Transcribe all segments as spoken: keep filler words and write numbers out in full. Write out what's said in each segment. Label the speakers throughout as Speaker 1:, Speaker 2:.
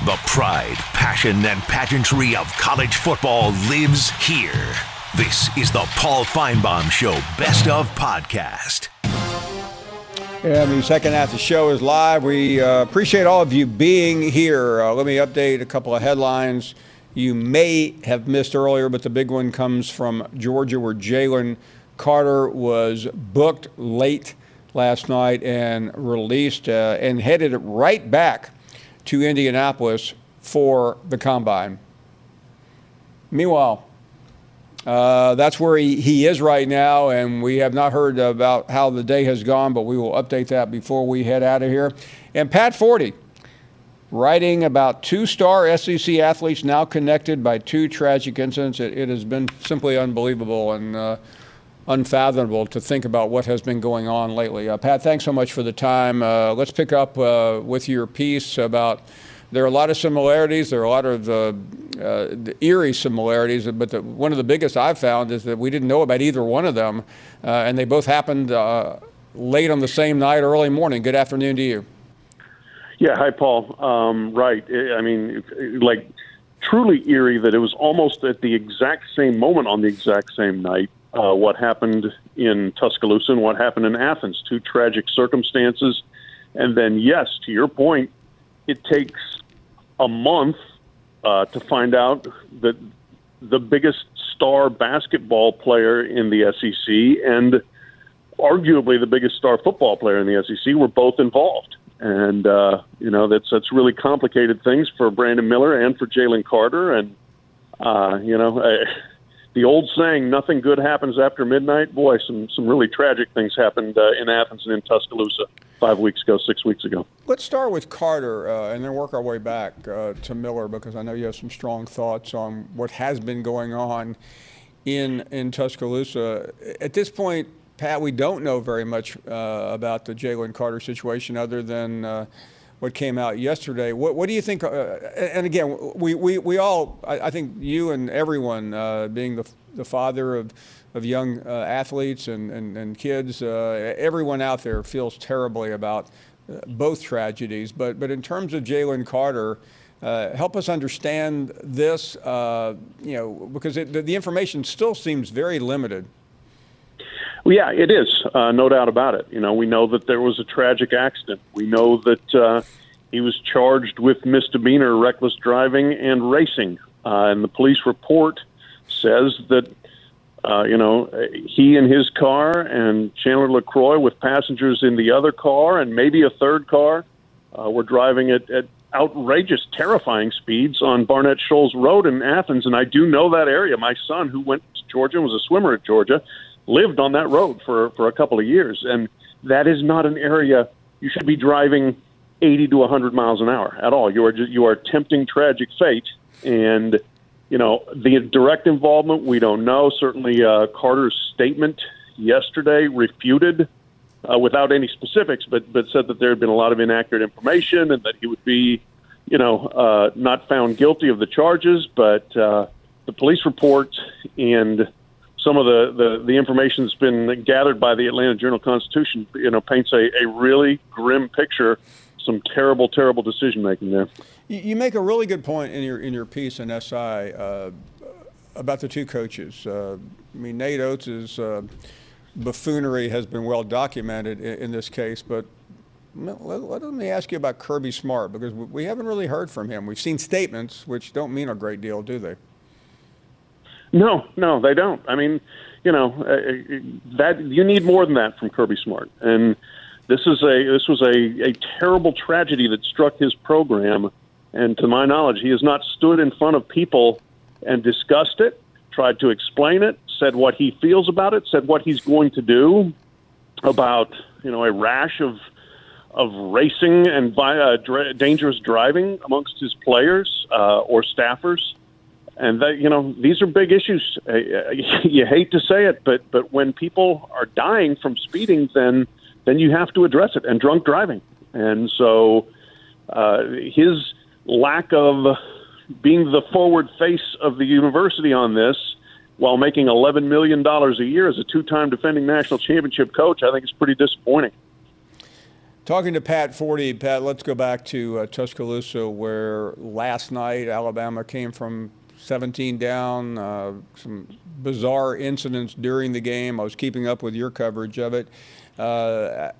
Speaker 1: The pride, passion, and pageantry of college football lives here. This is the Paul Finebaum Show Best of Podcast.
Speaker 2: And the second half of the show is live. We uh, appreciate all of you being here. Uh, let me update a couple of headlines you may have missed earlier, but the big one comes from Georgia, where Jalen Carter was booked late last night and released uh, and headed right back to Indianapolis for the Combine. Meanwhile, uh, that's where he, he is right now, and we have not heard about how the day has gone, but we will update that before we head out of here. And Pat Forty, writing about two-star S E C athletes now connected by two tragic incidents. It, it has been simply unbelievable and uh, unfathomable to think about what has been going on lately. Uh, Pat, thanks so much for the time. Uh, let's pick up uh, with your piece about there are a lot of similarities. There are a lot of uh, uh, the eerie similarities, but the, one of the biggest I've found is that we didn't know about either one of them, uh, and they both happened uh, late on the same night, early morning. Good afternoon to you.
Speaker 3: Yeah, hi, Paul. Um, right. I mean, like, truly eerie that it was almost at the exact same moment on the exact same night. Uh, what happened in Tuscaloosa and what happened in Athens, two tragic circumstances. And then, yes, to your point, it takes a month uh, to find out that the biggest star basketball player in the S E C and arguably the biggest star football player in the S E C were both involved. And, uh, you know, that's that's really complicated things for Brandon Miller and for Jalen Carter. And, uh, you know, I, the old saying, nothing good happens after midnight. Boy, some, some really tragic things happened uh, in Athens and in Tuscaloosa five weeks ago, six weeks ago.
Speaker 2: Let's start with Carter uh, and then work our way back uh, to Miller, because I know you have some strong thoughts on what has been going on in, in Tuscaloosa. At this point, Pat, we don't know very much uh, about the Jalen Carter situation other than uh, what came out yesterday. What, what do you think? Uh, and again, we, we, we all, I, I think you and everyone, uh, being the, the father of, of young uh, athletes and, and, and kids, uh, everyone out there feels terribly about uh, both tragedies. But, but in terms of Jalen Carter, uh, help us understand this, uh, you know, because it, the, the information still seems very limited.
Speaker 3: Well, yeah, it is, uh, no doubt about it. You know, we know that there was a tragic accident. We know that uh, he was charged with misdemeanor reckless driving and racing. Uh, and the police report says that, uh, you know, he in his car and Chandler LaCroix with passengers in the other car and maybe a third car uh, were driving at, at outrageous, terrifying speeds on Barnett Shoals Road in Athens. And I do know that area. My son, who went to Georgia and was a swimmer at Georgia, lived on that road for, for a couple of years. And that is not an area you should be driving eighty to one hundred miles an hour at all. You are, you are tempting tragic fate. And, you know, the direct involvement, we don't know. Certainly uh, Carter's statement yesterday refuted uh, without any specifics, but, but said that there had been a lot of inaccurate information and that he would be, you know, uh, not found guilty of the charges. But uh, the police report and some of the, the, the information that's been gathered by the Atlanta Journal-Constitution, you know, paints a, a really grim picture, some terrible, terrible decision-making there.
Speaker 2: You make a really good point in your in your piece in S I uh, about the two coaches. Uh, I mean, Nate Oates' uh, buffoonery has been well documented in, in this case, but let, let me ask you about Kirby Smart, because we haven't really heard from him. We've seen statements, which don't mean a great deal, do they?
Speaker 3: No, no, they don't. I mean, you know, uh, that you need more than that from Kirby Smart. And this is a this was a, a terrible tragedy that struck his program. And to my knowledge, he has not stood in front of people and discussed it, tried to explain it, said what he feels about it, said what he's going to do about, you know, a rash of of racing and uh, dra- dangerous driving amongst his players uh, or staffers. And that, you know, these are big issues. Uh, you hate to say it, but but when people are dying from speeding, then then you have to address it, and drunk driving. And so uh, his lack of being the forward face of the university on this, while making eleven million dollars a year as a two-time defending national championship coach, I think is pretty disappointing.
Speaker 2: Talking to Pat Forde. Pat, let's go back to uh, Tuscaloosa, where last night Alabama came from seventeen down, uh, some bizarre incidents during the game. I was keeping up with your coverage of it. Uh,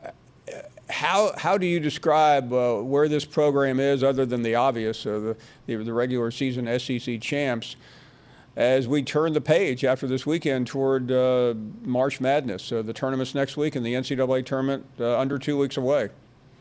Speaker 2: how how do you describe uh, where this program is, other than the obvious, uh, the, the the regular season S E C champs, as we turn the page after this weekend toward uh, March Madness? So the tournament's next week, and the N C double A tournament uh, under two weeks away.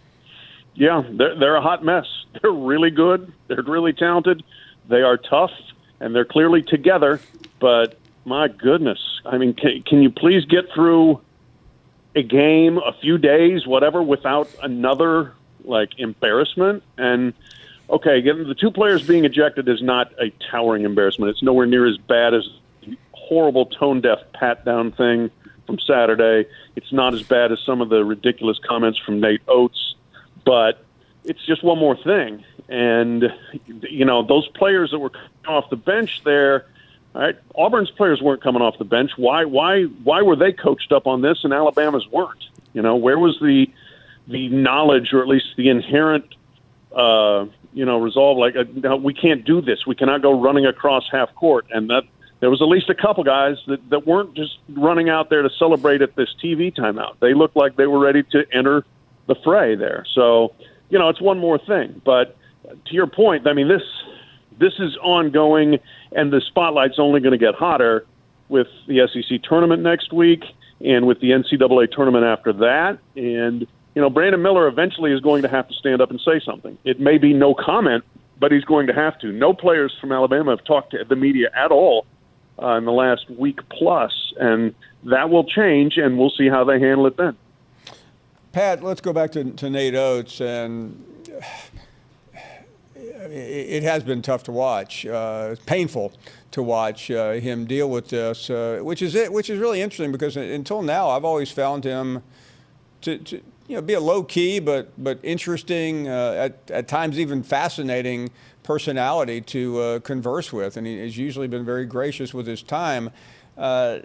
Speaker 3: Yeah, they're, they're a hot mess. They're really good. They're really talented. They are tough, and they're clearly together. But my goodness, I mean, can, can you please get through a game, a few days, whatever, without another, like, embarrassment? And, okay, getting the two players being ejected is not a towering embarrassment. It's nowhere near as bad as the horrible tone-deaf pat-down thing from Saturday. It's not as bad as some of the ridiculous comments from Nate Oates. But it's just one more thing. And, you know, those players that were coming off the bench there, all right, Auburn's players weren't coming off the bench. Why Why? Why were they coached up on this and Alabama's weren't? You know, where was the the knowledge, or at least the inherent, uh, you know, resolve, like, uh, no, we can't do this. We cannot go running across half court. And that there was at least a couple guys that, that weren't just running out there to celebrate at this T V timeout. They looked like they were ready to enter the fray there. So, you know, it's one more thing. But to your point, I mean, this this is ongoing, and the spotlight's only going to get hotter with the S E C tournament next week and with the N C double A tournament after that. And, you know, Brandon Miller eventually is going to have to stand up and say something. It may be no comment, but he's going to have to. No players from Alabama have talked to the media at all uh, in the last week plus, and that will change, and we'll see how they handle it then.
Speaker 2: Pat, let's go back to, to Nate Oates, and it has been tough to watch. Uh, it's painful to watch uh, him deal with this, uh, which is it. Which is really interesting, because until now, I've always found him to, to you know, be a low key but but interesting, uh, at at times even fascinating personality to uh, converse with, and he has usually been very gracious with his time. Uh,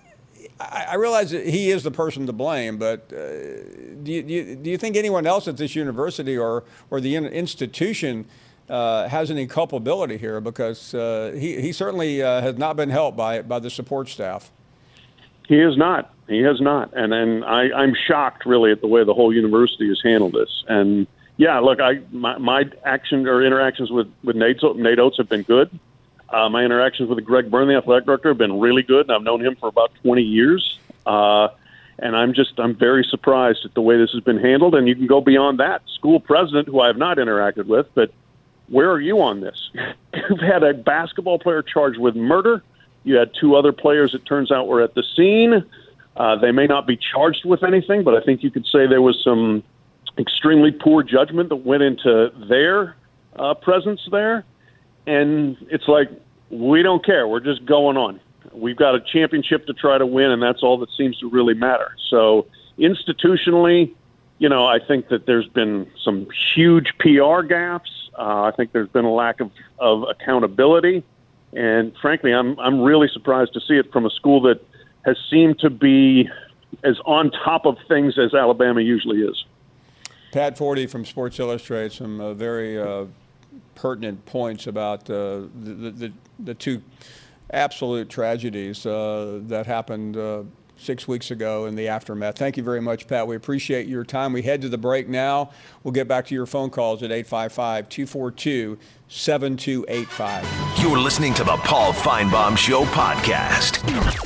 Speaker 2: I realize that he is the person to blame, but uh, do, you, do, you, do you think anyone else at this university or, or the institution uh, has any culpability here? Because uh, he, he certainly uh, has not been helped by by the support staff.
Speaker 3: He is not. He has not. And and I, I'm shocked, really, at the way the whole university has handled this. And, yeah, look, I my, my action or interactions with, with Nate, Nate Oates have been good. Uh, my interactions with Greg Byrne, the athletic director, have been really good, and I've known him for about twenty years. Uh, and I'm just, I'm very surprised at the way this has been handled. And you can go beyond that. School president, who I have not interacted with, but where are you on this? You've had a basketball player charged with murder. You had two other players, it turns out, were at the scene. Uh, they may not be charged with anything, but I think you could say there was some extremely poor judgment that went into their uh, presence there. And it's like, we don't care. We're just going on. We've got a championship to try to win, and that's all that seems to really matter. So institutionally, you know, I think that there's been some huge P R gaffes. Uh, I think there's been a lack of, of accountability. And frankly, I'm I'm really surprised to see it from a school that has seemed to be as on top of things as Alabama usually is.
Speaker 2: Pat Forde from Sports Illustrated, some uh, very uh, pertinent points about uh, the, the the two absolute tragedies uh, that happened uh, six weeks ago in the aftermath. Thank you very much, Pat. We appreciate your time. We head to the break now. We'll get back to your phone calls at eight five five, two four two, seven two eight five.
Speaker 1: You're listening to the Paul Feinbaum Show podcast.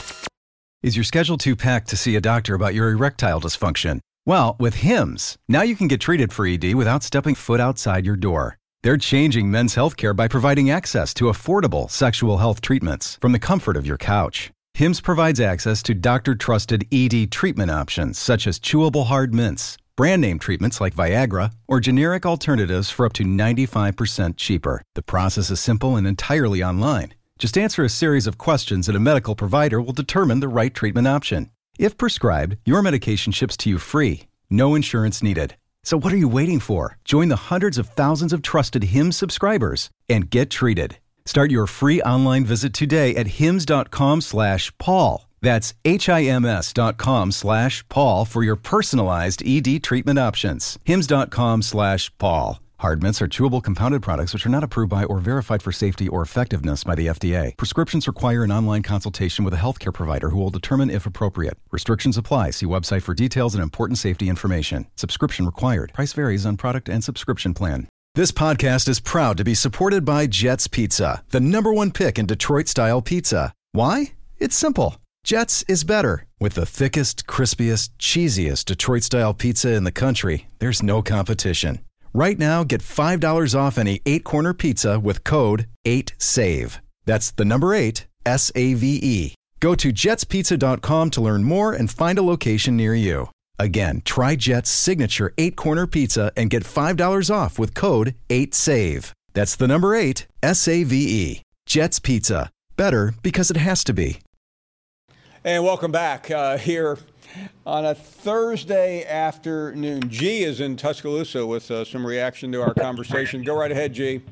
Speaker 4: Is your schedule too packed to see a doctor about your erectile dysfunction? Well, with Hims, now you can get treated for E D without stepping foot outside your door. They're changing men's healthcare by providing access to affordable sexual health treatments from the comfort of your couch. Hims provides access to doctor-trusted E D treatment options such as chewable hard mints, brand name treatments like Viagra, or generic alternatives for up to ninety-five percent cheaper. The process is simple and entirely online. Just answer a series of questions and a medical provider will determine the right treatment option. If prescribed, your medication ships to you free. No insurance needed. So what are you waiting for? Join the hundreds of thousands of trusted Hims subscribers and get treated. Start your free online visit today at hims.com slash Paul. That's H-I-M-S dot com slash Paul for your personalized E D treatment options. Hims dot com slash Paul. Hard mints are chewable compounded products which are not approved by or verified for safety or effectiveness by the F D A. Prescriptions require an online consultation with a healthcare provider who will determine if appropriate. Restrictions apply. See website for details and important safety information. Subscription required. Price varies on product and subscription plan. This podcast is proud to be supported by Jets Pizza, the number one pick in Detroit-style pizza. Why? It's simple. Jets is better. With the thickest, crispiest, cheesiest Detroit-style pizza in the country, there's no competition. Right now, get five dollars off any eight-corner pizza with code eight save. That's the number eight, S A V E. Go to jets pizza dot com to learn more and find a location near you. Again, try Jet's signature eight-corner pizza and get five dollars off with code eight save. That's the number eight, S A V E. Jet's Pizza. Better because it has to be.
Speaker 2: And welcome back uh, here on a Thursday afternoon. G is in Tuscaloosa with uh, some reaction to our conversation. Go right ahead, G.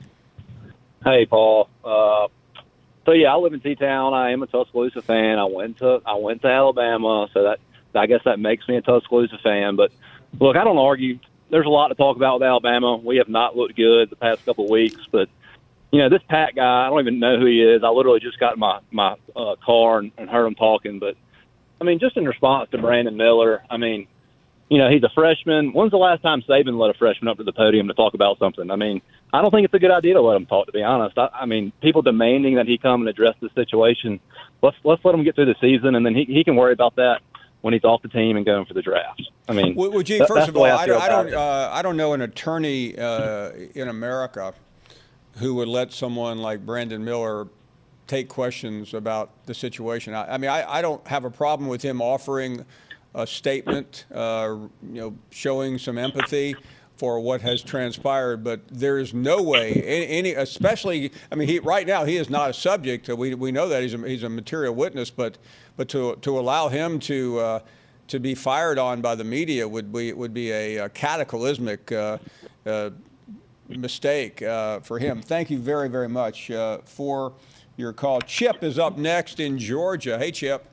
Speaker 5: Hey, Paul. Uh, so yeah, I live in T-Town. I am a Tuscaloosa fan. I went to I went to Alabama, so that I guess that makes me a Tuscaloosa fan. But look, I don't argue. There's a lot to talk about with Alabama. We have not looked good the past couple of weeks, but you know, this Pat guy, I don't even know who he is. I literally just got in my, my uh, car and, and heard him talking. But, I mean, just in response to Brandon Miller, I mean, you know, he's a freshman. When's the last time Saban let a freshman up to the podium to talk about something? I mean, I don't think it's a good idea to let him talk, to be honest. I, I mean, people demanding that he come and address the situation, let's let's let him get through the season, and then he, he can worry about that when he's off the team and going for the draft. I mean,
Speaker 2: well, well, Gee,
Speaker 5: that,
Speaker 2: first of all, I, I don't, I don't,
Speaker 5: uh,
Speaker 2: I don't know an attorney uh, in America who would let someone like Brandon Miller take questions about the situation. I, I mean, I, I don't have a problem with him offering a statement, uh, you know, showing some empathy for what has transpired, but there is no way any, especially, I mean, he right now he is not a subject. We we know that he's a, he's a material witness, but but to to allow him to uh, to be fired on by the media would be would be a, a cataclysmic uh, uh, mistake uh, for him. Thank you very very much uh, for your call. Chip is up next in Georgia. Hey, Chip.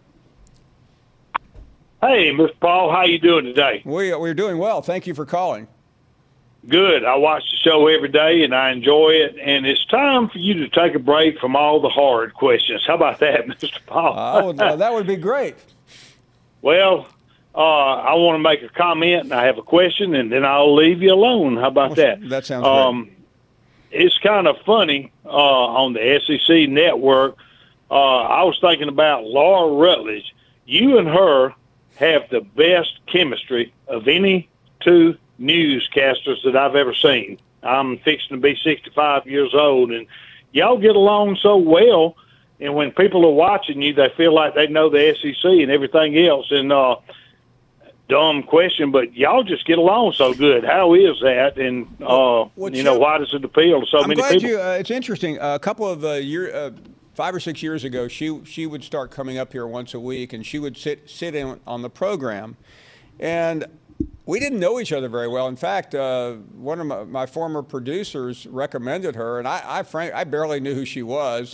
Speaker 6: Hey, Mister Paul, how you doing today?
Speaker 2: We we're doing well. Thank you for calling.
Speaker 6: Good. I watch the show every day, and I enjoy it. And it's time for you to take a break from all the hard questions. How about that, Mister Paul?
Speaker 2: uh, would, uh, that would be great.
Speaker 6: Well, uh, I want to make a comment, and I have a question, and then I'll leave you alone. How about that?
Speaker 2: That sounds
Speaker 6: um,
Speaker 2: great.
Speaker 6: It's kind of funny uh, on the S E C network. Uh, I was thinking about Laura Rutledge. You and her have the best chemistry of any two newscasters that I've ever seen. I'm fixing to be sixty-five years old, and y'all get along so well. And when people are watching you, they feel like they know the S E C and everything else. And uh, dumb question, but y'all just get along so good. How is that? And uh,
Speaker 2: well,
Speaker 6: you know, why does it appeal to so
Speaker 2: I'm
Speaker 6: many
Speaker 2: glad
Speaker 6: people?
Speaker 2: You, uh, it's interesting. Uh, a couple of uh, year, uh, five or six years ago, she she would start coming up here once a week, and she would sit sit in on the program, and we didn't know each other very well. In fact, uh, one of my, my former producers recommended her, and I, I, frank, I barely knew who she was.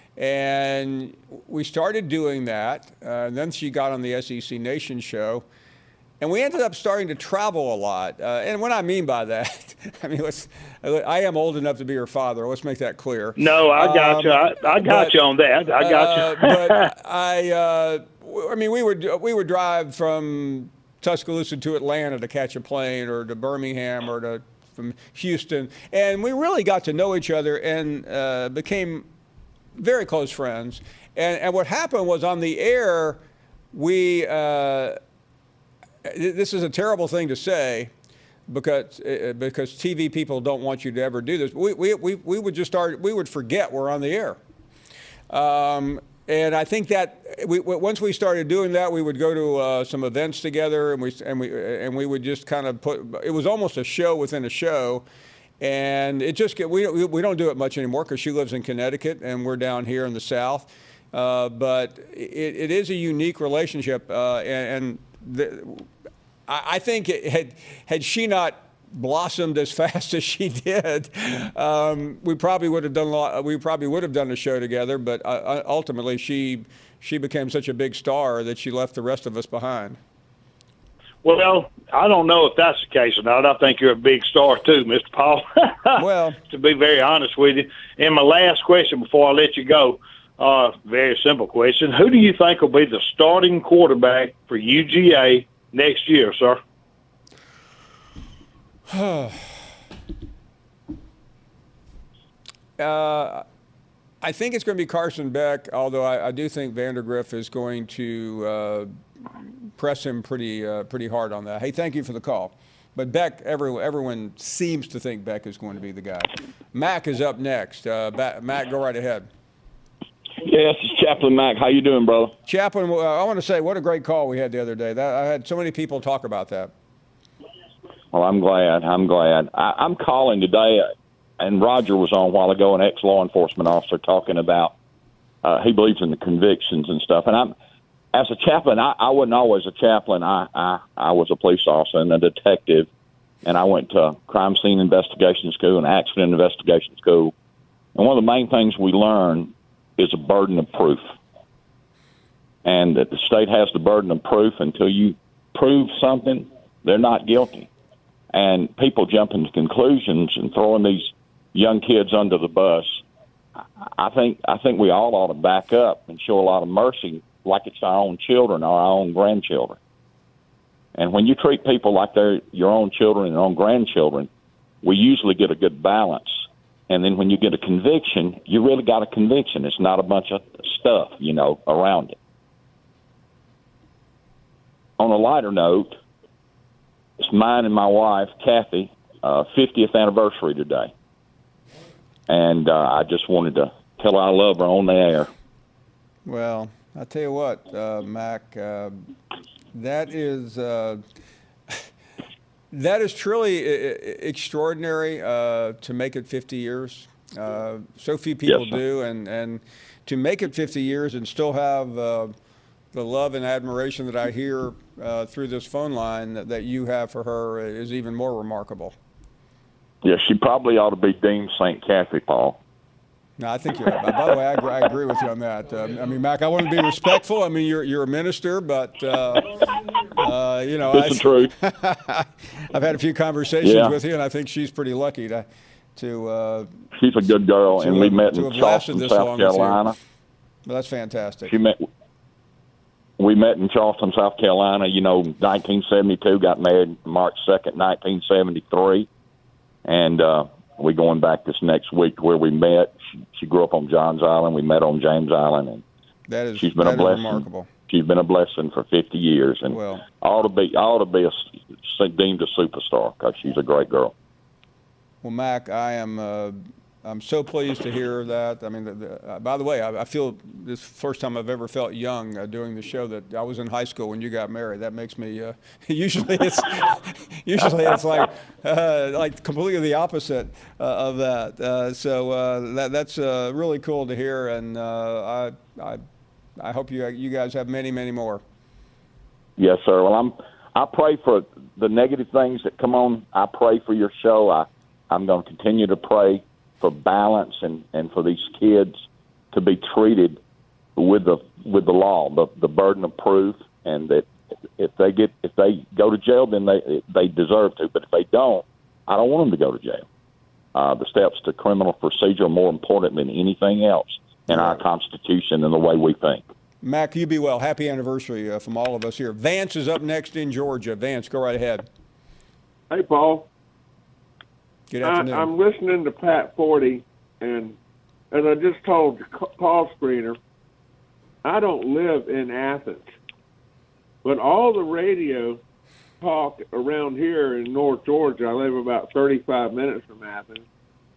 Speaker 2: And we started doing that. Uh, and then she got on the S E C Nation show. And we ended up starting to travel a lot. Uh, and what I mean by that, I mean, let's, I am old enough to be her father. Let's make that clear.
Speaker 6: No, I got
Speaker 2: um,
Speaker 6: you. I, I got
Speaker 2: but,
Speaker 6: you on that. I got
Speaker 2: uh,
Speaker 6: you.
Speaker 2: but I, uh, I mean, we would we would drive from Tuscaloosa to Atlanta to catch a plane, or to Birmingham, or to from Houston, and we really got to know each other and uh, became very close friends. And and what happened was, on the air, we uh, this is a terrible thing to say, because uh, because T V people don't want you to ever do this. We we we, we would just start. We would forget we're on the air. Um, And I think that we, once we started doing that, we would go to uh, some events together, and we and we and we would just kind of put. It was almost a show within a show, and it just get, we we don't do it much anymore because she lives in Connecticut and we're down here in the South. Uh, but it, it is a unique relationship, uh, and, and the, I, I think it had had she not blossomed as fast as she did, um, we probably would have done a lot, we probably would have done a show together. But uh, ultimately, she she became such a big star that she left the rest of us behind.
Speaker 6: Well, I don't know if that's the case or not. I think you're a big star too, Mister Paul.
Speaker 2: Well,
Speaker 6: to be very honest with you. And my last question before I let you go, uh, very simple question: who do you think will be the starting quarterback for U G A next year, sir?
Speaker 2: uh, I think it's going to be Carson Beck, although I, I do think Vandergriff is going to uh, press him pretty uh, pretty hard on that. Hey, thank you for the call. But Beck, everyone, everyone seems to think Beck is going to be the guy. Mac is up next. Uh, Mac, go right ahead.
Speaker 7: Yes, it's Chaplain Mac. How you doing, brother?
Speaker 2: Chaplain, uh, I want to say what a great call we had the other day. That, I had so many people talk about that.
Speaker 7: Well, I'm glad. I'm glad. I, I'm calling today, and Roger was on a while ago, an ex-law enforcement officer, talking about uh, he believes in the convictions and stuff. And I'm, as a chaplain, I, I wasn't always a chaplain. I, I, I was a police officer and a detective, and I went to crime scene investigation school and accident investigation school. And one of the main things we learn is a burden of proof, and that the state has the burden of proof until you prove something, they're not guilty. And people jumping to conclusions and throwing these young kids under the bus. I think I think we all ought to back up and show a lot of mercy, like it's our own children or our own grandchildren. And when you treat people like they're your own children and your own grandchildren, we usually get a good balance. And then when you get a conviction, you really got a conviction. It's not a bunch of stuff, you know, around it. On a lighter note, it's mine and my wife, Kathy, uh, fiftieth anniversary today. And uh, I just wanted to tell her I love her on the air.
Speaker 2: Well, I tell you what, uh, Mac, uh, that is uh, that is truly extraordinary uh, to make it fifty years. Uh, so few people
Speaker 7: yes,
Speaker 2: do, and, and to make it fifty years and still have uh, the love and admiration that I hear uh, through this phone line that, that you have for her is even more remarkable.
Speaker 7: Yeah, she probably ought to be deemed Saint Kathy, Paul.
Speaker 2: No, I think you're right. By the way, I agree, I agree with you on that. Um, I mean, Mac, I want to be respectful. I mean, you're you're a minister, but uh, uh, you know,
Speaker 7: it's the truth.
Speaker 2: I've had a few conversations
Speaker 7: yeah.
Speaker 2: with you, and I think she's pretty lucky to to. Uh,
Speaker 7: she's a good girl, and we met
Speaker 2: to
Speaker 7: in
Speaker 2: have lasted
Speaker 7: Charleston,
Speaker 2: this
Speaker 7: South
Speaker 2: long with you.
Speaker 7: Carolina.
Speaker 2: Well, that's fantastic.
Speaker 7: She met. We met in Charleston, South Carolina. You know, nineteen seventy-two. Got married March second, nineteen seventy-three, and. Uh, We going back this next week where we met. She, she grew up on Johns Island. We met on James Island, and
Speaker 2: that is
Speaker 7: she's been
Speaker 2: that
Speaker 7: a blessing.
Speaker 2: Remarkable.
Speaker 7: She's been a blessing for fifty years, and
Speaker 2: well,
Speaker 7: ought to be ought to be a, deemed a superstar because she's a great girl.
Speaker 2: Well, Mac, I am uh, I'm so pleased to hear that. I mean, the, the, uh, by the way, I, I feel this first time I've ever felt young uh, doing the show that I was in high school when you got married. That makes me uh, usually it's usually it's like uh, like completely the opposite uh, of that. Uh, so uh, that that's uh, really cool to hear, and uh, I I I hope you you guys have many many more.
Speaker 7: Yes, sir. Well, I'm I pray for the negative things that come on. I pray for your show. I I'm going to continue to pray for balance and, and for these kids to be treated with the with the law, the the burden of proof, and that if they get if they go to jail, then they they deserve to. But if they don't, I don't want them to go to jail. Uh, the steps to criminal procedure are more important than anything else in our Constitution and the way we think.
Speaker 2: Mac, you be well. Happy anniversary uh, from all of us here. Vance is up next in Georgia. Vance, go right ahead.
Speaker 8: Hey, Paul.
Speaker 2: Good afternoon.
Speaker 8: I, I'm listening to Pat forty, and as I just told the call screener, I don't live in Athens, but all the radio talk around here in North Georgia, I live about thirty-five minutes from Athens,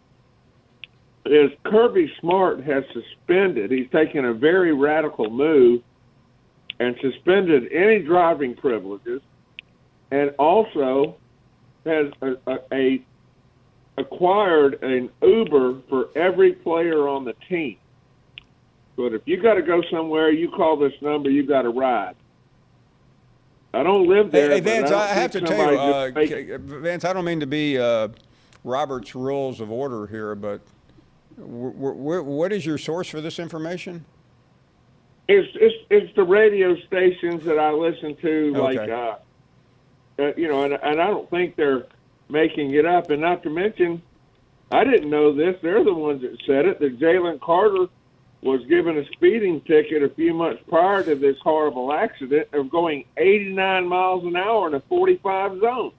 Speaker 8: is Kirby Smart has suspended, he's taken a very radical move and suspended any driving privileges, and also has a, a, a acquired an Uber for every player on the team. But if you got to go somewhere, you call this number, you got to ride. I don't live there.
Speaker 2: Hey, hey Vance,
Speaker 8: but I,
Speaker 2: I have to
Speaker 8: think
Speaker 2: tell you,
Speaker 8: somebody
Speaker 2: uh,
Speaker 8: just make-
Speaker 2: Vance, I don't mean to be uh, Robert's Rules of Order here, but w- w- what is your source for this information?
Speaker 8: It's it's it's the radio stations that I listen to, like
Speaker 2: Okay.
Speaker 8: uh, uh, you know, and, and I don't think they're making it up. And not to mention, I didn't know this. They're the ones that said it. That Jalen Carter was given a speeding ticket a few months prior to this horrible accident of going eighty-nine miles an hour in a forty-five zone.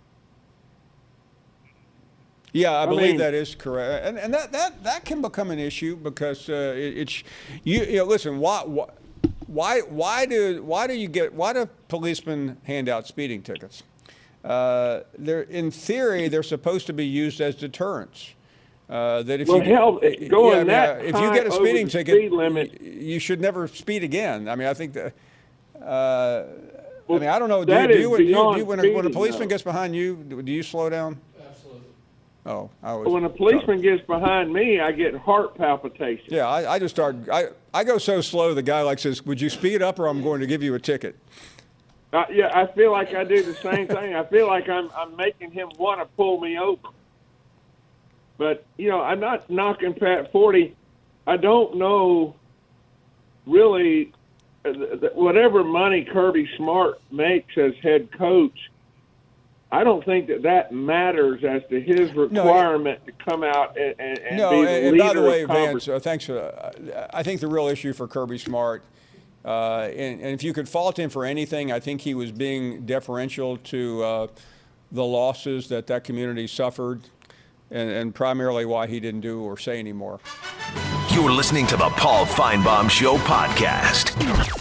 Speaker 2: Yeah, I,
Speaker 8: I
Speaker 2: believe
Speaker 8: mean-
Speaker 2: that is correct, and and that, that, that can become an issue because uh, it, it's you, you know, listen, why why why do why do you get why do policemen hand out speeding tickets? Uh, they're in theory they're supposed to be used as deterrents. Uh, that if
Speaker 8: Well,
Speaker 2: you
Speaker 8: hell,
Speaker 2: get,
Speaker 8: going
Speaker 2: yeah, I mean,
Speaker 8: that
Speaker 2: uh, if you
Speaker 8: high
Speaker 2: get a
Speaker 8: over
Speaker 2: speeding
Speaker 8: the
Speaker 2: ticket,
Speaker 8: speed limit-
Speaker 2: y- you should never speed again. I mean, I think that. Uh,
Speaker 8: Well,
Speaker 2: I mean, I don't know. Do,
Speaker 8: that
Speaker 2: you, do,
Speaker 8: is
Speaker 2: you, do, you, do
Speaker 8: beyond
Speaker 2: you when, a, when a
Speaker 8: speeding,
Speaker 2: policeman
Speaker 8: though.
Speaker 2: gets behind you, do, do you slow down? Oh, I was.
Speaker 8: When a policeman gets behind me, I get heart palpitations.
Speaker 2: Yeah, I, I just start. I, I go so slow. The guy like says, "Would you speed up, or I'm going to give you a ticket."
Speaker 8: Uh, yeah, I feel like I do the same thing. I feel like I'm I'm making him want to pull me over. But you know, I'm not knocking Pat Forty. I don't know really uh, th- th- whatever money Kirby Smart makes as head coach. I don't think that that matters as to his requirement to come out and, and, and
Speaker 2: No,
Speaker 8: be
Speaker 2: and,
Speaker 8: the
Speaker 2: and
Speaker 8: leader
Speaker 2: by the way,
Speaker 8: of
Speaker 2: Vance,
Speaker 8: conversation.
Speaker 2: uh, thanks for. Uh, I think the real issue for Kirby Smart, uh, and, and if you could fault him for anything, I think he was being deferential to uh, the losses that that community suffered, and, and primarily why he didn't do or say anymore.
Speaker 1: You're listening to the Paul Feinbaum Show podcast.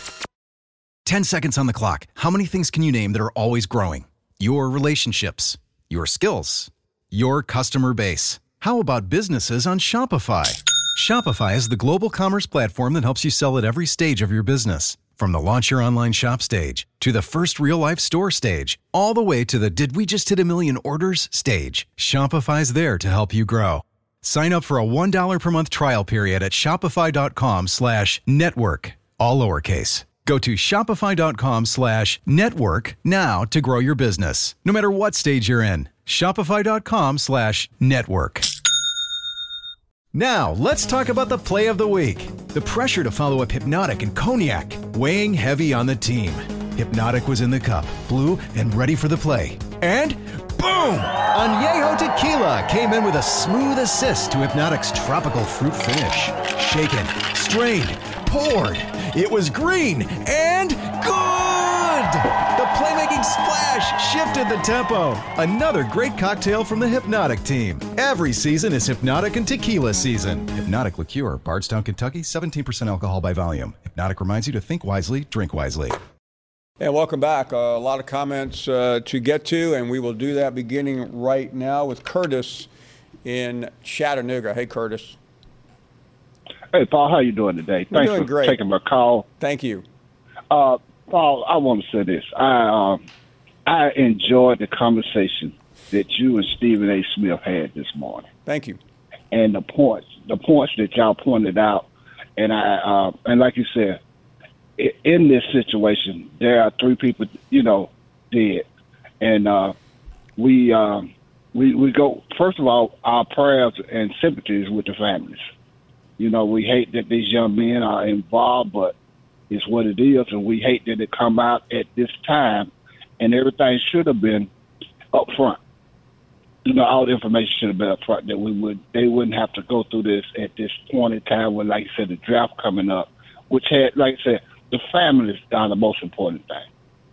Speaker 4: ten seconds on the clock. How many things can you name that are always growing? Your relationships, your skills, your customer base. How about businesses on Shopify? Shopify is the global commerce platform that helps you sell at every stage of your business. From the launch your online shop stage to the first real life store stage, all the way to the did we just hit a million orders stage. Shopify's there to help you grow. Sign up for a one dollar per month trial period at shopify.com slash network, all lowercase. Go to shopify.com slash network now to grow your business, no matter what stage you're in. Shopify.com slash network. Now, let's talk about the play of the week. The pressure to follow up Hypnotic and Cognac, weighing heavy on the team. Hypnotic was in the cup, blue, and ready for the play. And boom! Añejo Tequila came in with a smooth assist to Hypnotic's tropical fruit finish. Shaken, strained, poured. It was green and good! The playmaking splash shifted the tempo. Another great cocktail from the Hypnotic team. Every season is Hypnotic and Tequila season. Hypnotic Liqueur, Bardstown, Kentucky, seventeen percent alcohol by volume. Hypnotic reminds you to think wisely, drink wisely.
Speaker 2: And welcome back. Uh, a lot of comments uh, to get to, and we will do that beginning right now with Curtis in Chattanooga. Hey, Curtis.
Speaker 9: Hey, Paul, how you doing today?
Speaker 2: We're
Speaker 9: Thanks
Speaker 2: doing
Speaker 9: for
Speaker 2: great.
Speaker 9: taking my call.
Speaker 2: Thank you.
Speaker 9: Uh, Paul, I want to say this. I um, I enjoyed the conversation that you and Stephen A. Smith had this morning,
Speaker 2: Thank you.
Speaker 9: and the points, the points that y'all pointed out, and I uh, and like you said, i- in this situation, there are three people, you know, dead, and uh, we um, we we go. First of all, our prayers and sympathies with the families. You know, we hate that these young men are involved, but it's what it is, and we hate that it come out at this time, and everything should have been up front. You know, all the information should have been up front, that we would they wouldn't have to go through this at this point in time when, like you said, the draft coming up, which had, like I said, the families are the most important thing.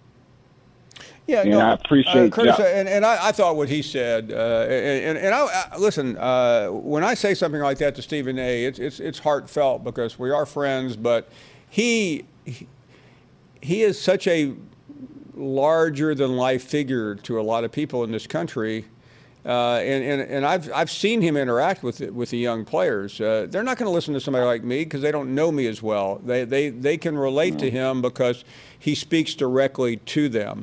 Speaker 2: Yeah,
Speaker 9: And
Speaker 2: no,
Speaker 9: I appreciate
Speaker 2: uh, Curtis,
Speaker 9: y'all.
Speaker 2: and, and I, I thought what he said, uh, and, and I, I listen. Uh, when I say something like that to Stephen A., it's it's it's heartfelt because we are friends. But he he, he is such a larger than life figure to a lot of people in this country, uh, and, and and I've I've seen him interact with the, with the young players. Uh, they're not going to listen to somebody like me because they don't know me as well. They they they can relate to him because he speaks directly to them.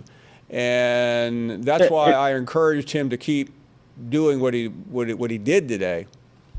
Speaker 2: And that's why I encouraged him to keep doing what he what he, what he did today.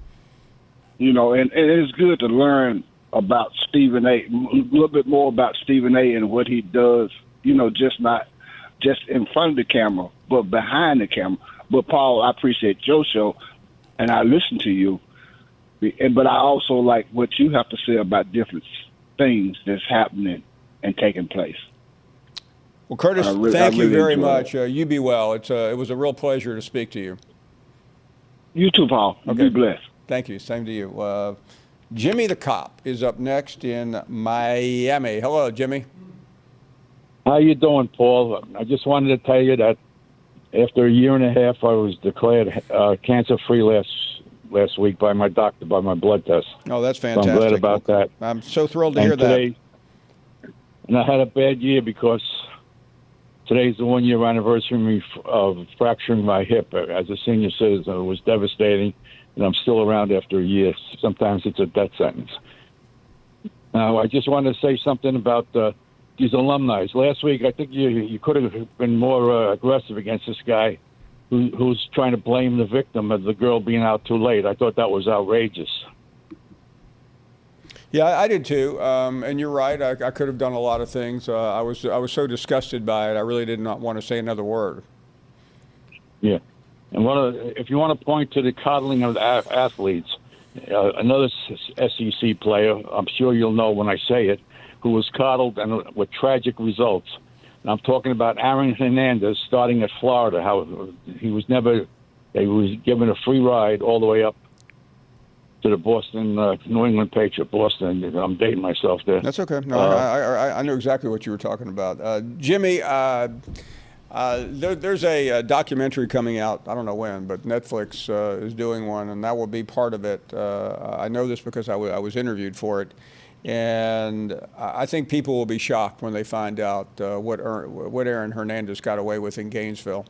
Speaker 9: You know, and, and it's good to learn about Stephen A. A little bit more about Stephen A. and what he does. you know, just not just in front of the camera, but behind the camera. But, Paul, I appreciate your show, and I listen to you. And But I also like what you have to say about different things that's happening and taking place.
Speaker 2: Well, Curtis,
Speaker 9: really,
Speaker 2: thank
Speaker 9: really
Speaker 2: you very
Speaker 9: enjoy
Speaker 2: much. Uh, you be well. It's uh, it was a real pleasure to speak to you.
Speaker 9: You too, Paul.
Speaker 2: Okay.
Speaker 9: Be blessed.
Speaker 2: Thank you. Same to you. Uh, Jimmy the Cop is up next in Miami. Hello, Jimmy.
Speaker 10: How you doing, Paul? I just wanted to tell you that after a year and a half, I was declared uh, cancer-free last last week by my doctor, by my blood test.
Speaker 2: Oh, that's
Speaker 10: So
Speaker 2: fantastic.
Speaker 10: I'm glad about that.
Speaker 2: I'm so thrilled to
Speaker 10: and
Speaker 2: hear
Speaker 10: today,
Speaker 2: that.
Speaker 10: And I had a bad year because today's the one-year anniversary of fracturing my hip as a senior citizen. It was devastating, and I'm still around after a year. Sometimes it's a death sentence. Now, I just wanted to say something about uh, these alumni. Last week, I think you you could have been more uh, aggressive against this guy who, who's trying to blame the victim of the girl being out too late. I thought that was outrageous.
Speaker 2: Yeah, I did too. Um, and you're right. I, I could have done a lot of things. Uh, I was I was so disgusted by it. I really did not want to say another word.
Speaker 10: Yeah. And one of the, if you want to point to the coddling of the a- athletes, uh, another S E C player, I'm sure you'll know when I say it, who was coddled and with tragic results. And I'm talking about Aaron Hernandez starting at Florida, how he was never, he was given a free ride all the way up to the Boston, uh, New England Patriot, Boston. I'm dating myself there.
Speaker 2: That's okay. No,
Speaker 10: uh,
Speaker 2: I, I, I know exactly what you were talking about. Uh, Jimmy, uh, uh, there, there's a, a documentary coming out, I don't know when, but Netflix uh, is doing one, and that will be part of it. Uh, I know this because I, w- I was interviewed for it. And I think people will be shocked when they find out uh, what, er- what Aaron Hernandez got away with in Gainesville.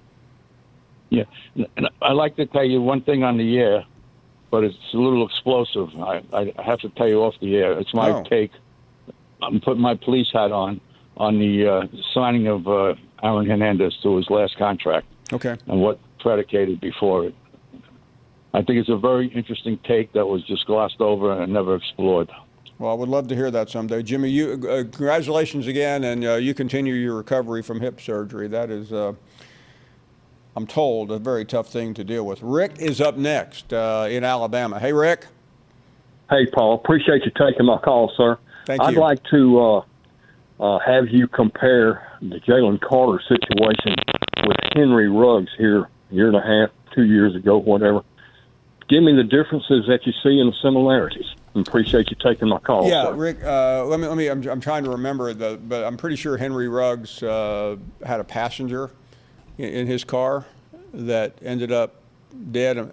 Speaker 10: Yeah. And I'd like to tell you one thing on the air, but it's a little explosive. I, I have to tell you off the air. It's my
Speaker 2: Oh.
Speaker 10: take. I'm putting my police hat on on the uh, signing of uh, Aaron Hernandez to his last contract.
Speaker 2: Okay.
Speaker 10: And what predicated before it. I think it's a very interesting take that was just glossed over and never explored.
Speaker 2: Well, I would love to hear that someday. Jimmy, you uh, congratulations again, and uh, you continue your recovery from hip surgery. That is, uh, I'm told, a very tough thing to deal with. Rick is up next uh, in Alabama. Hey, Rick.
Speaker 11: Hey, Paul. Appreciate you taking my call, sir.
Speaker 2: Thank
Speaker 11: I'd
Speaker 2: you.
Speaker 11: like to uh, uh, have you compare the Jalen Carter situation with Henry Ruggs here a year and a half, two years ago, whatever. Give me the differences that you see and the similarities. I appreciate you taking my call.
Speaker 2: Yeah,
Speaker 11: sir.
Speaker 2: Rick. Uh, let me. Let me. I'm, I'm trying to remember the, but I'm pretty sure Henry Ruggs uh, had a passenger in, in his car that ended up dead.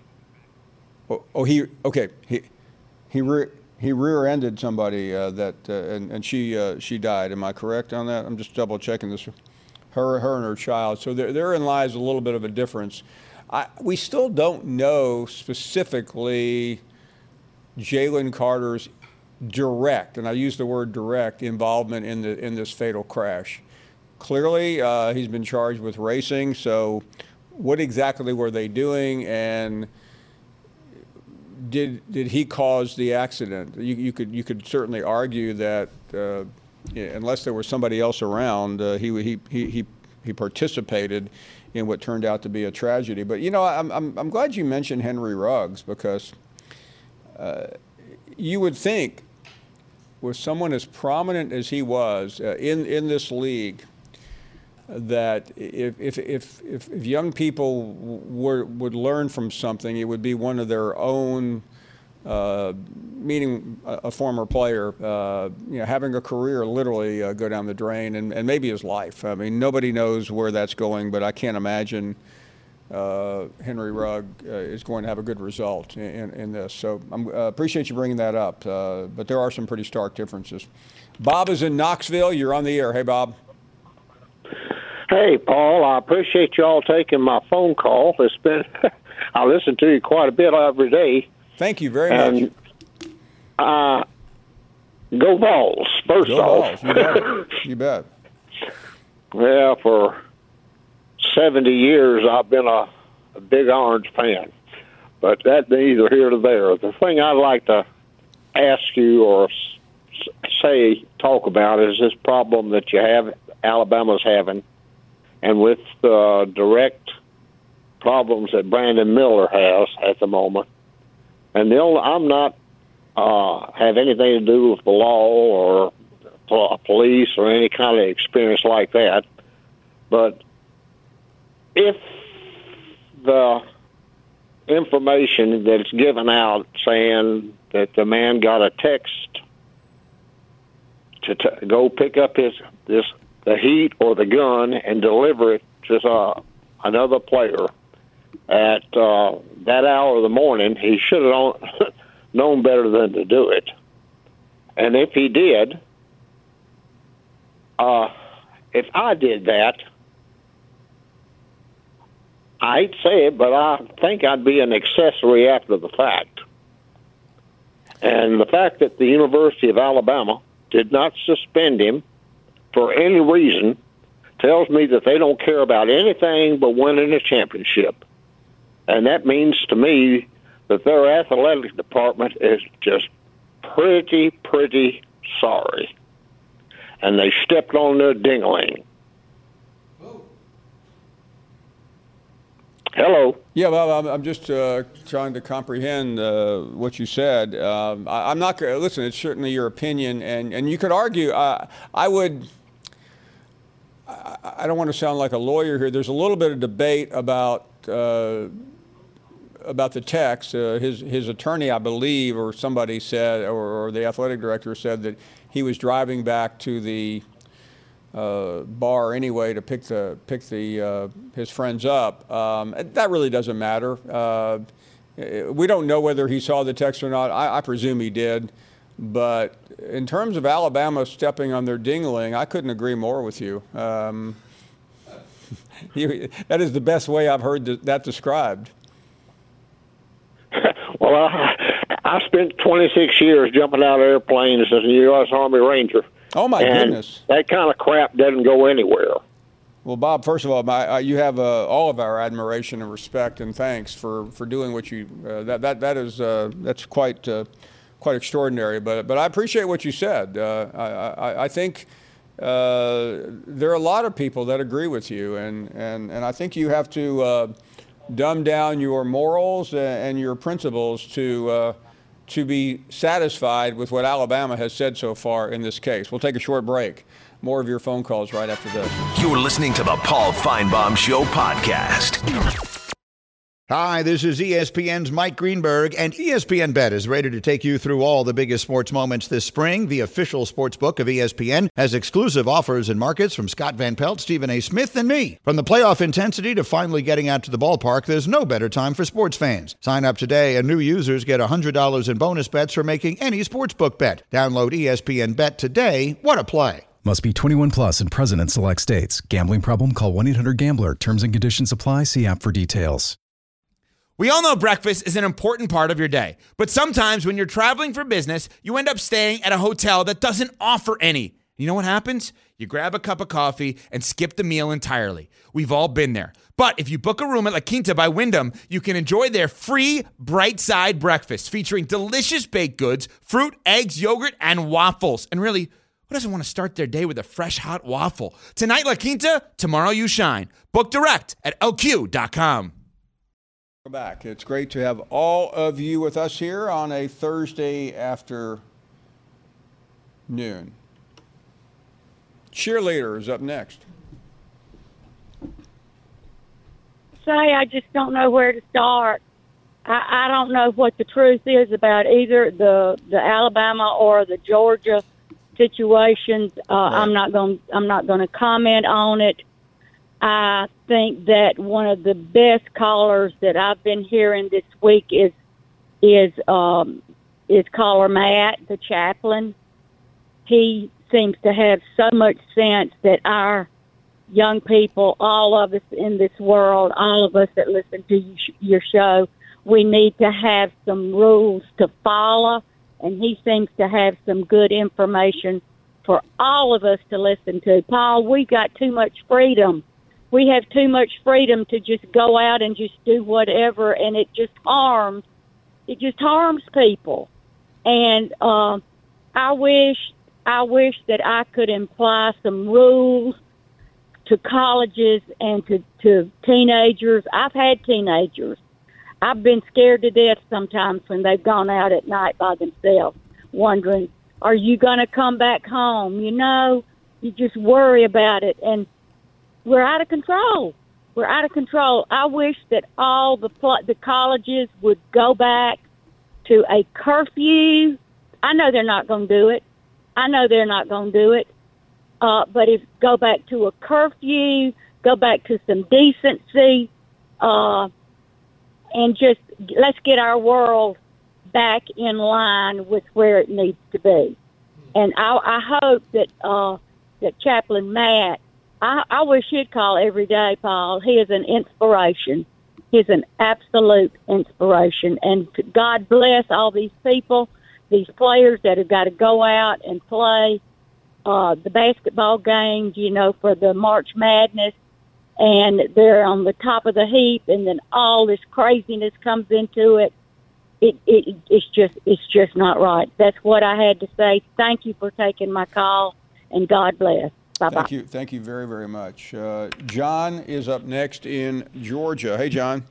Speaker 2: Oh, oh he. Okay. He. He rear. He rear-ended somebody uh, that, uh, and and she uh, she died. Am I correct on that? I'm just double checking this. Her, her and her child. So there, therein lies a little bit of a difference. I, we still don't know specifically Jalen Carter's direct, and I use the word direct, involvement in the in this fatal crash. Clearly, uh, he's been charged with racing. So, what exactly were they doing, and did did he cause the accident? You, you could you could certainly argue that uh, yeah, unless there was somebody else around, uh, he he he he he participated in what turned out to be a tragedy. But you know, I'm I'm I'm glad you mentioned Henry Ruggs because. Uh, you would think with someone as prominent as he was uh, in, in this league that if, if, if, if, if young people were, would learn from something, it would be one of their own, uh, meaning a, a former player, uh, you know, having a career literally uh, go down the drain and, and maybe his life. I mean, nobody knows where that's going, but I can't imagine Uh, Henry Rugg uh, is going to have a good result in, in, in this. So I uh, appreciate you bringing that up. Uh, but there are some pretty stark differences. Bob is in Knoxville. You're on the air. Hey, Bob.
Speaker 12: Hey, Paul. I appreciate you all taking my phone call. It's been I listen to you quite a bit every day.
Speaker 2: Thank you very
Speaker 12: and,
Speaker 2: much.
Speaker 12: Uh, go Vols, first
Speaker 2: Go
Speaker 12: off.
Speaker 2: Vols. You bet. You bet.
Speaker 12: Well, for seventy years, I've been a, a big Orange fan, but that's neither here nor there. The thing I'd like to ask you or s- say, talk about is this problem that you have Alabama's having, and with the direct problems that Brandon Miller has at the moment, and they'll, I'm not uh, have anything to do with the law or police or any kind of experience like that, but if the information that's given out saying that the man got a text to t- go pick up his this the heat or the gun and deliver it to uh, another player at uh, that hour of the morning, he should have known, known better than to do it. And if he did, uh, if I did that, I hate to say it, but I think I'd be an accessory after the fact. And the fact that the University of Alabama did not suspend him for any reason tells me that they don't care about anything but winning a championship. And that means to me that their athletic department is just pretty, pretty sorry. And they stepped on their ding-a-ling. Hello.
Speaker 2: Yeah, well, I'm, I'm just uh, trying to comprehend uh, what you said. Um, I, I'm not going to listen. It's certainly your opinion, and, and you could argue. Uh, I would. I, I don't want to sound like a lawyer here. There's a little bit of debate about uh, about the text. Uh, his his attorney, I believe, or somebody said, or, or the athletic director said that he was driving back to the Uh, bar anyway to pick the pick the uh, his friends up. Um, that really doesn't matter. Uh, we don't know whether he saw the text or not. I, I presume he did. But in terms of Alabama stepping on their ding-a-ling, I couldn't agree more with you. Um, you that is the best way I've heard th- that described.
Speaker 12: Well, I, I spent twenty-six years jumping out of airplanes as a U S Army Ranger.
Speaker 2: Oh, my
Speaker 12: and
Speaker 2: goodness.
Speaker 12: That kind of crap doesn't go anywhere.
Speaker 2: Well, Bob, first of all, my, uh, you have uh, all of our admiration and respect and thanks for, for doing what you uh, that that that is uh, that's quite uh, quite extraordinary. But but I appreciate what you said. Uh, I, I I think uh, there are a lot of people that agree with you, and and, and I think you have to uh, dumb down your morals and your principles to. Uh, to be satisfied with what Alabama has said so far in this case. We'll take a short break. More of your phone calls right after this.
Speaker 1: You're listening to the Paul Feinbaum Show podcast.
Speaker 13: Hi, this is E S P N's Mike Greenberg, and E S P N Bet is ready to take you through all the biggest sports moments this spring. The official sports book of E S P N has exclusive offers and markets from Scott Van Pelt, Stephen A. Smith, and me. From the playoff intensity to finally getting out to the ballpark, there's no better time for sports fans. Sign up today, and new users get one hundred dollars in bonus bets for making any sportsbook bet. Download E S P N Bet today. What a play.
Speaker 4: Must be twenty-one plus and present in select states. Gambling problem? Call one eight hundred gambler. Terms and conditions apply. See app for details.
Speaker 14: We all know breakfast is an important part of your day, but sometimes when you're traveling for business, you end up staying at a hotel that doesn't offer any. You know what happens? You grab a cup of coffee and skip the meal entirely. We've all been there. But if you book a room at La Quinta by Wyndham, you can enjoy their free Bright Side breakfast featuring delicious baked goods, fruit, eggs, yogurt, and waffles. And really, who doesn't want to start their day with a fresh hot waffle? Tonight, La Quinta, tomorrow you shine. Book direct at L Q dot com.
Speaker 2: Welcome back. It's great to have all of you with us here on a Thursday afternoon. Cheerleader is up next.
Speaker 15: Say, I just don't know where to start. I, I don't know what the truth is about either the the Alabama or the Georgia situations. Uh, right. I'm not going. I'm not going to comment on it. I think that one of the best callers that I've been hearing this week is is um, is caller Matt, the chaplain. He seems to have so much sense that our young people, all of us in this world, all of us that listen to your show, we need to have some rules to follow, and he seems to have some good information for all of us to listen to. Paul, we got too much freedom. We have too much freedom to just go out and just do whatever, and it just harms. It just harms people. And uh, I wish, I wish that I could imply some rules to colleges and to, to teenagers. I've had teenagers. I've been scared to death sometimes when they've gone out at night by themselves, wondering, are you going to come back home? You know, you just worry about it. And we're out of control. We're out of control. I wish that all the the colleges would go back to a curfew. I know they're not going to do it. I know they're not going to do it. Uh, but if go back to a curfew, go back to some decency, uh, and just let's get our world back in line with where it needs to be. And I, I hope that uh, that Chaplain Matt, I, I wish he'd call every day, Paul. He is an inspiration. He's an absolute inspiration. And God bless all these people, these players that have got to go out and play uh, the basketball games, you know, for the March Madness. And they're on the top of the heap, and then all this craziness comes into it. It, it it's just it's just not right. That's what I had to say. Thank you for taking my call, and God bless. Bye bye.
Speaker 2: Thank you, thank you very very much. Uh, John is up next in Georgia. Hey, John.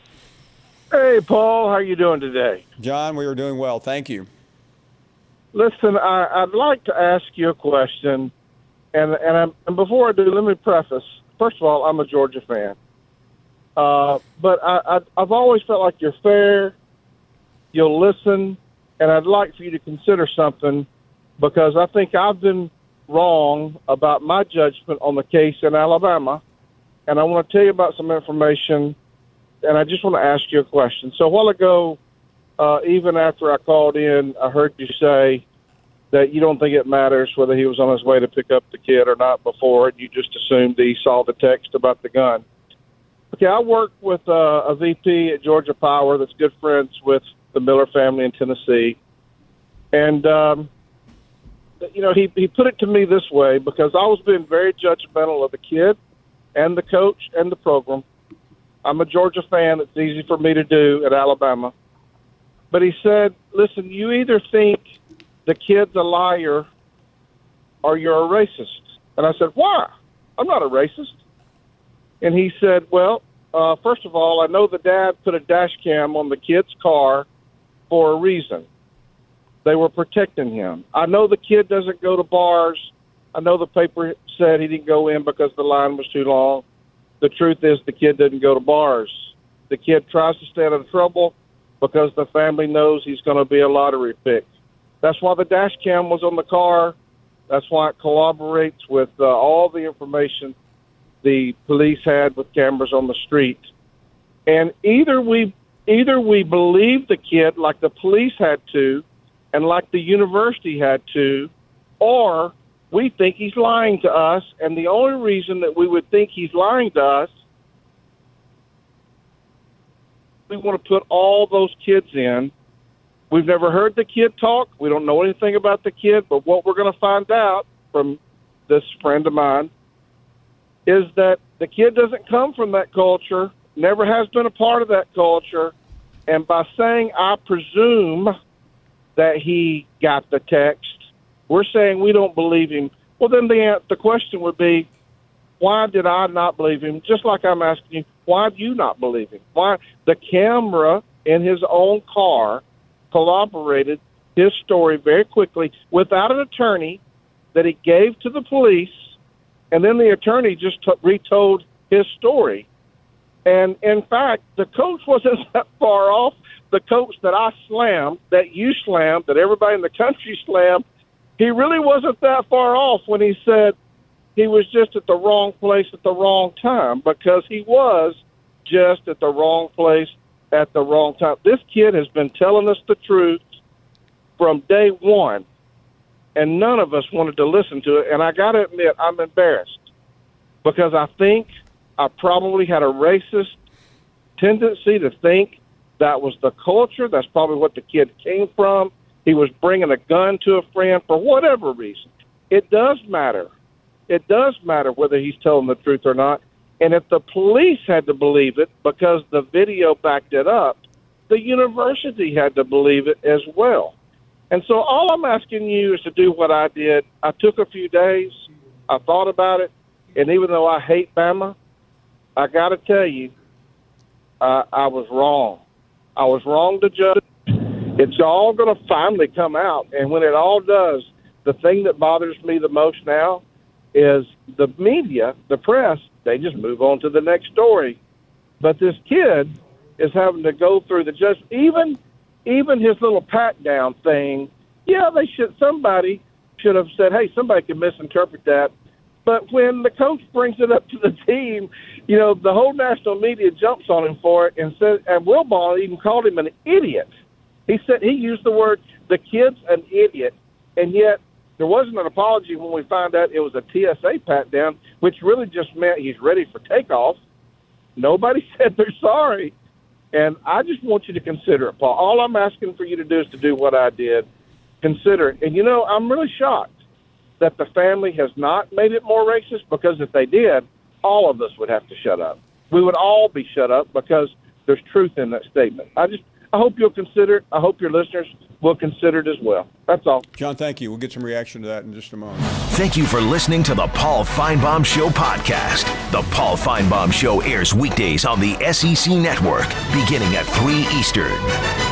Speaker 8: Hey, Paul. How you doing today?
Speaker 2: John, we are doing well. Thank you.
Speaker 8: Listen, I, I'd like to ask you a question, and and, I'm, and before I do, let me preface. First of all, I'm a Georgia fan, uh, but I, I, I've always felt like you're fair. You'll listen, and I'd like for you to consider something, because I think I've been wrong about my judgment on the case in Alabama, and I want to tell you about some information, and I just want to ask you a question. So a while ago, uh, even after I called in, I heard you say that you don't think it matters whether he was on his way to pick up the kid or not before, and you just assumed he saw the text about the gun. Okay, I work with uh, a V P at Georgia Power that's good friends with the Miller family in Tennessee. And, um, you know, he, he put it to me this way, because I was being very judgmental of the kid and the coach and the program. I'm a Georgia fan. It's easy for me to do at Alabama. But he said, listen, you either think the kid's a liar or you're a racist. And I said, why? I'm not a racist. And he said, well, uh, first of all, I know the dad put a dash cam on the kid's car for a reason. They were protecting him. I know the kid doesn't go to bars. I know the paper said he didn't go in because the line was too long. The truth is the kid didn't go to bars. The kid tries to stay out of trouble because the family knows he's going to be a lottery pick. That's why the dash cam was on the car. That's why it corroborates with uh, all the information the police had with cameras on the street. And either we either we believe the kid like the police had to and like the university had to, or we think he's lying to us. And the only reason that we would think he's lying to us, we want to put all those kids in. We've never heard the kid talk. We don't know anything about the kid, but what we're going to find out from this friend of mine is that the kid doesn't come from that culture, never has been a part of that culture, and by saying, I presume that he got the text, we're saying we don't believe him. Well, then the, the question would be, why did I not believe him? Just like I'm asking you, why do you not believe him? Why? The camera in his own car corroborated his story very quickly without an attorney that he gave to the police, and then the attorney just t- retold his story. And, in fact, the coach wasn't that far off. The coach that I slammed, that you slammed, that everybody in the country slammed, he really wasn't that far off when he said he was just at the wrong place at the wrong time, because he was just at the wrong place at the wrong time. This kid has been telling us the truth from day one, and none of us wanted to listen to it. And I got to admit, I'm embarrassed, because I think I probably had a racist tendency to think that was the culture. That's probably what the kid came from. He was bringing a gun to a friend for whatever reason. It does matter. It does matter whether he's telling the truth or not. And if the police had to believe it because the video backed it up, the university had to believe it as well. And so all I'm asking you is to do what I did. I took a few days. I thought about it. And even though I hate Bama, I got to tell you, uh, I was wrong. I was wrong to judge. It's all going to finally come out. And when it all does, the thing that bothers me the most now is the media, the press, they just move on to the next story. But this kid is having to go through the just even even his little pat down thing. Yeah, they should somebody should have said, hey, somebody could misinterpret that. But when the coach brings it up to the team, you know, the whole national media jumps on him for it and said, and Wilbon even called him an idiot. He said he used the word, the kid's an idiot, and yet there wasn't an apology when we found out it was a T S A pat down, which really just meant he's ready for takeoff. Nobody said they're sorry. And I just want you to consider it, Paul. All I'm asking for you to do is to do what I did. Consider it. And, you know, I'm really shocked that the family has not made it more racist, because if they did, all of us would have to shut up. We would all be shut up because there's truth in that statement. I just I hope you'll consider it. I hope your listeners will consider it as well. That's all.
Speaker 2: John, thank you. We'll get some reaction to that in just a moment.
Speaker 1: Thank you for listening to the Paul Feinbaum Show podcast. The Paul Feinbaum Show airs weekdays on the S E C Network, beginning at three Eastern.